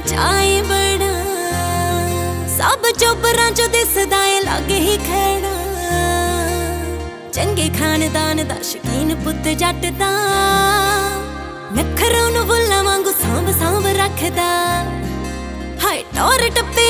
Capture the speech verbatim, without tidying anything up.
ਚਾਏ ਬੜਾ ਸਭ ਚੋਬਰਾਂ ਚੋਂ ਦਿਸਦਾ ਏ ਲਾਗੇ ਹੀ ਖੜਾ। ਚੰਗੇ ਖਾਨਦਾਨ ਦਾ ਸ਼ਕੀਨ ਪੁੱਤ ਜੱਟ ਦਾ, ਨਖਰਾਂ ਨੂੰ ਬੁੱਲਾਂ ਵਾਂਗੂ ਸਾਂਭ ਸਾਂਭ ਰੱਖਦਾ। ਹਾਏ ਟੌਰ ਟੱਪੇ